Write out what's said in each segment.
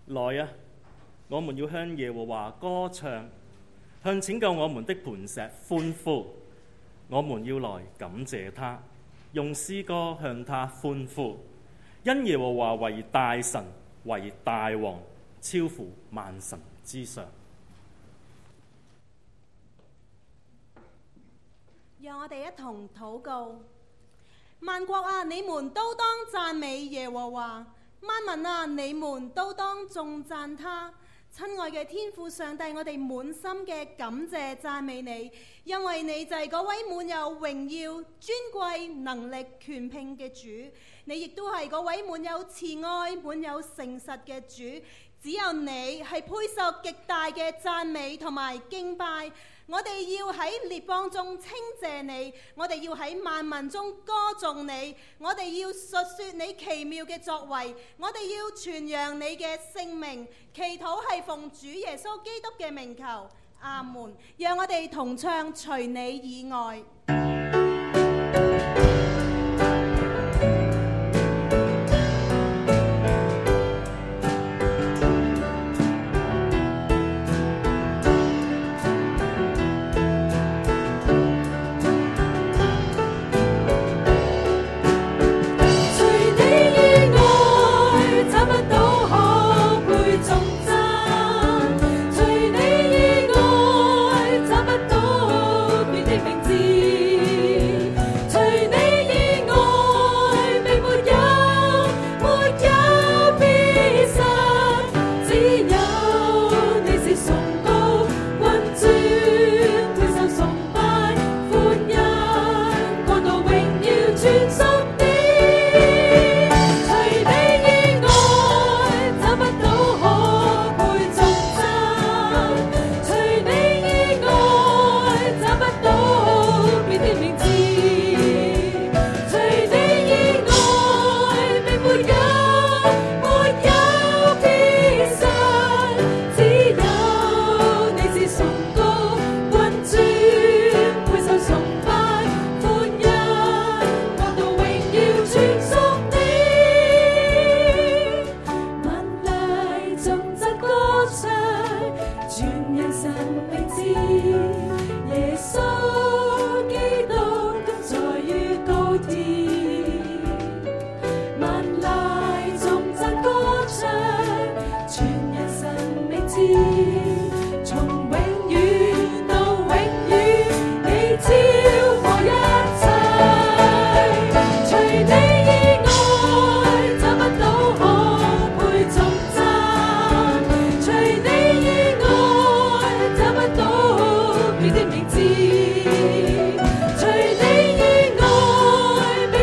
來啊！我們要向耶和華歌唱，向拯救我們的磐石歡呼。我們要來感謝他，用詩歌向他歡呼。因耶和華為大神，為大王，超乎萬神之上。 讓我哋一同禱告。萬國啊，你們都當讚美耶和華；萬民啊，你們都當頌讚他。親愛嘅天父上帝，我哋滿心嘅感謝讚美你，因為你就係嗰位滿有榮耀、尊貴、能力、權柄嘅主，你亦都係嗰位滿有慈愛、滿有誠實嘅主。只有你係配受極大嘅讚美同埋敬拜。我哋要喺列邦中稱謝你，我哋要喺萬民中歌頌你，我哋要述說你奇妙嘅作為，我哋要傳揚你嘅聖名。祈禱係奉主耶穌基督嘅名求，阿門。讓我哋同唱除你以外。 除你以外，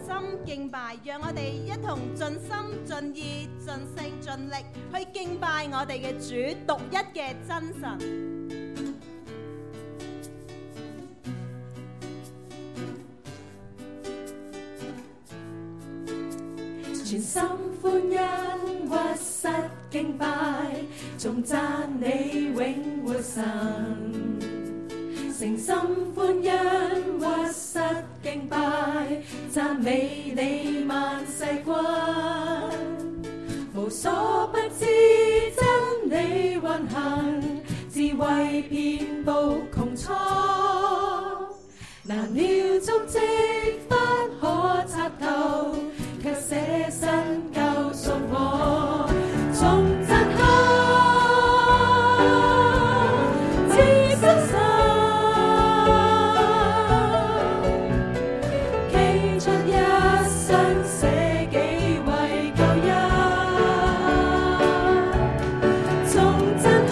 心敬拜，讓我哋一同盡心盡意盡性盡力去敬拜我哋嘅主，獨一嘅真神。 全心歡欣，屈膝敬拜，頌讚你永活神。誠心歡欣，屈膝敬拜，讚美你萬世君。無所不知真理運行，智慧遍佈穹蒼。難料足跡不可測透，卻捨身救贖我，頌讚他，至真神，傾出一生捨己為救恩，頌讚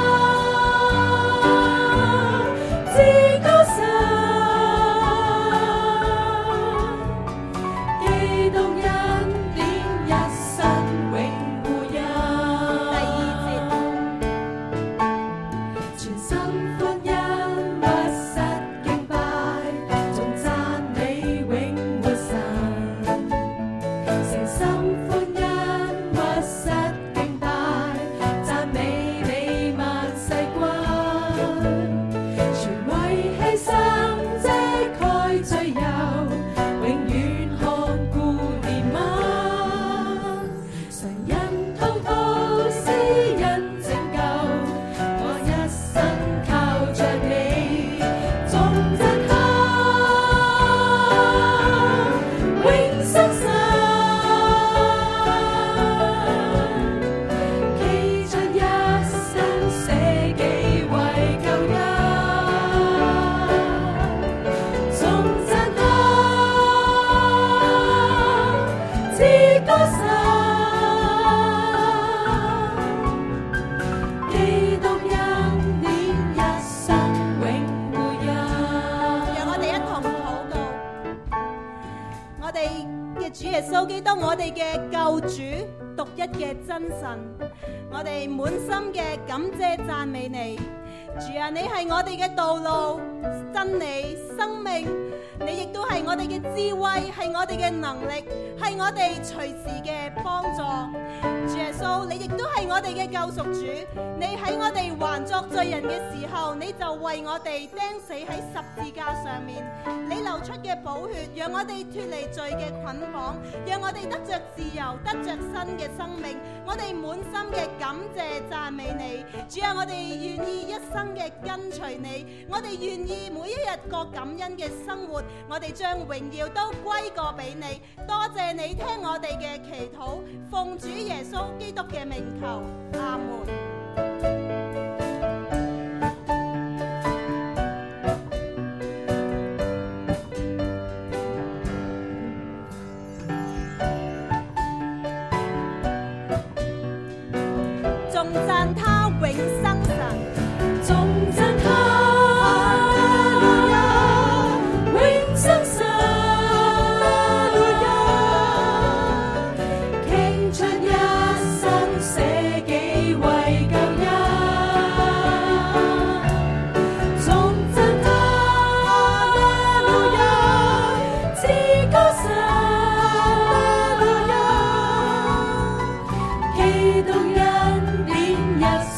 他，至高神。 我哋嘅救主，獨一嘅真神，我哋滿心嘅感謝讚美你。主啊，你係我哋嘅道路、真理、生命，你亦都係我哋嘅智慧，係我哋嘅能力，係我哋隨時嘅幫助。主耶穌，你亦都係我哋嘅救贖主，你喺我哋還作罪人嘅時候，你就為我哋釘死喺十字架上面，你流出嘅寶血，讓我哋脫離罪嘅捆綁，讓我哋得着自由，得着新嘅生命。我哋滿心嘅感謝讚美你。主啊，我哋願意一生嘅跟隨你，我哋願意每一日過感恩嘅生活，我哋將榮耀都歸過俾你。多謝你聽我哋嘅祈禱，奉主耶穌基督嘅名求，阿門。頌讚他永生神， 頌讚他，永生神，傾出一生捨己為救恩，頌讚他，至高神，基督恩典一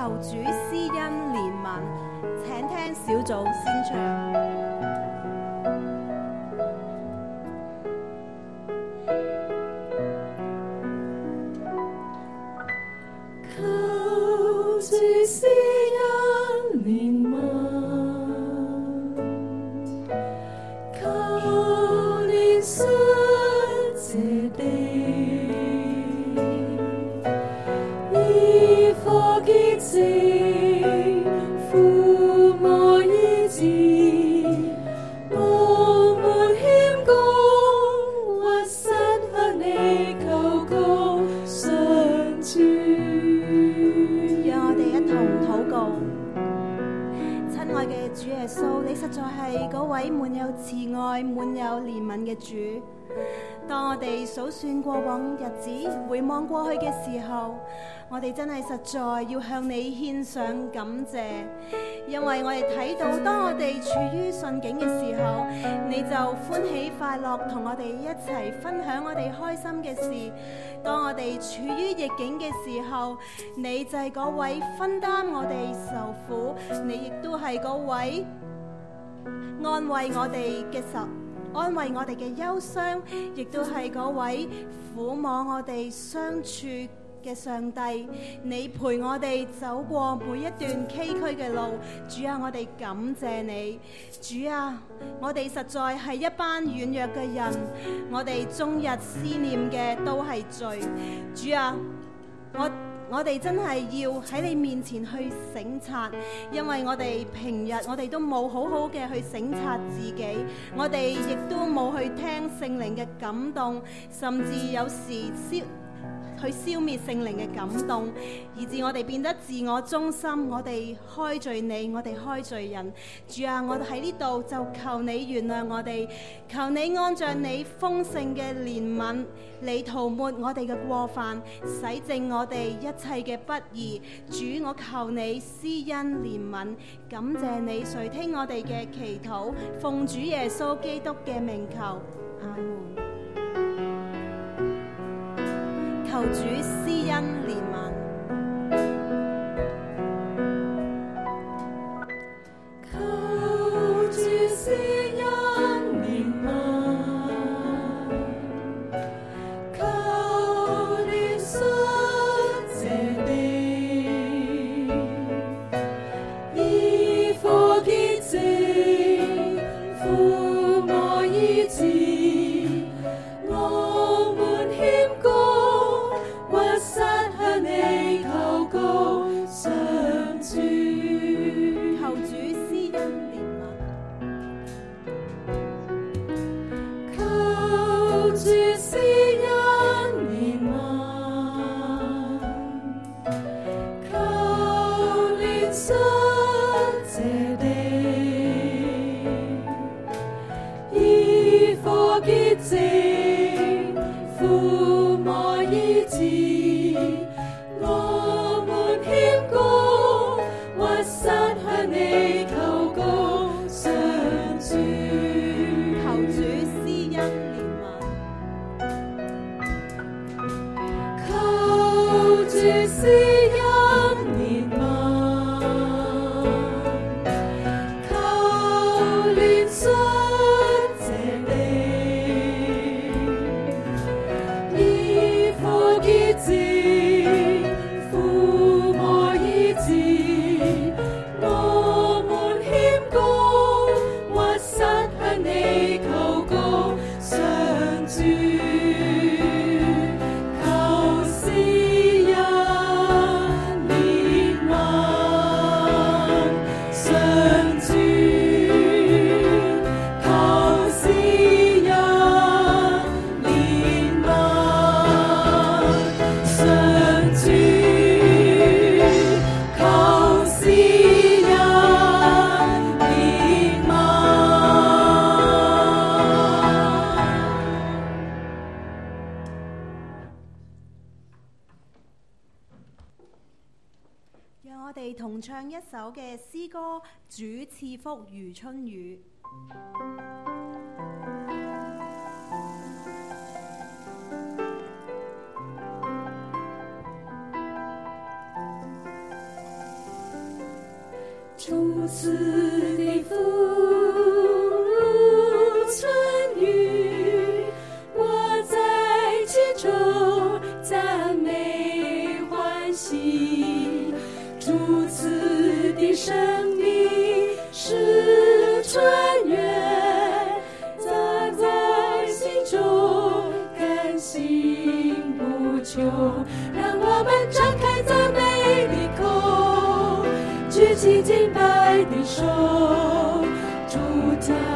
求主施恩憐憫。請聽小組先唱。 求主施恩憐憫，求憐恤這地，以火潔淨，撫摸醫治，我們謙恭，屈膝向你求告上主。 讓我哋一同禱告。親愛嘅主耶穌，你實在係嗰位滿有慈愛、滿有憐憫嘅主。當我哋數算過往日子，回望過去嘅時候，我哋真係實在要向你獻上感謝，因為我哋睇到當我哋處於順境嘅時候，你就歡喜快樂同我哋一齊分享我哋開心嘅事；當我哋處於逆境嘅時候，你就係嗰位分擔我哋受苦，你亦都係嗰位安慰我哋嘅安慰我哋嘅憂傷，亦都係嗰位撫摸我哋相處嘅上帝。你陪我哋走過每一段崎嶇嘅路，主啊，我哋感謝你。主啊，我哋實在係一班軟弱嘅人，我哋終日思念嘅都係罪。主啊，我哋真係要喺你面前去省察，因為我哋平日我哋都冇好好嘅去省察自己，我哋亦都冇去聽聖靈嘅感動，甚至有時去消滅聖靈嘅感動，以致我哋變得自我中心，我哋開罪你，我哋開罪人。主啊，我哋喺呢度就求你原諒我哋，求你按照你豐盛嘅憐憫，你塗抹我哋嘅過犯，洗淨我哋一切嘅不義。主，我求你施恩憐憫，感謝你垂聽我哋嘅祈禱，奉主耶穌基督嘅名求，阿門。求主施恩憐憫， 求主施恩憐憫，求憐恤這地，以火潔淨，撫摸醫治，我們謙恭，屈膝向你求告上主。 求主施恩憐憫， 求主施恩憐憫，求憐恤這地，以火潔淨，撫摸醫治，我們謙恭，屈膝向你求告上主。 求主施恩憐憫， 求主施恩憐憫，求憐恤這地，以火潔淨，撫摸醫治，我們謙恭，屈膝向你求告上主。求施恩憐憫，上主。求施恩憐憫，上主。求施恩憐憫。 讓我哋同唱一首嘅詩歌《主賜福如春雨》。 主赐的福如春雨，我在其中赞美欢喜。主赐的生命是春月，藏在心中甘心不求。让我们张开赞美的口，举起敬拜的手，主将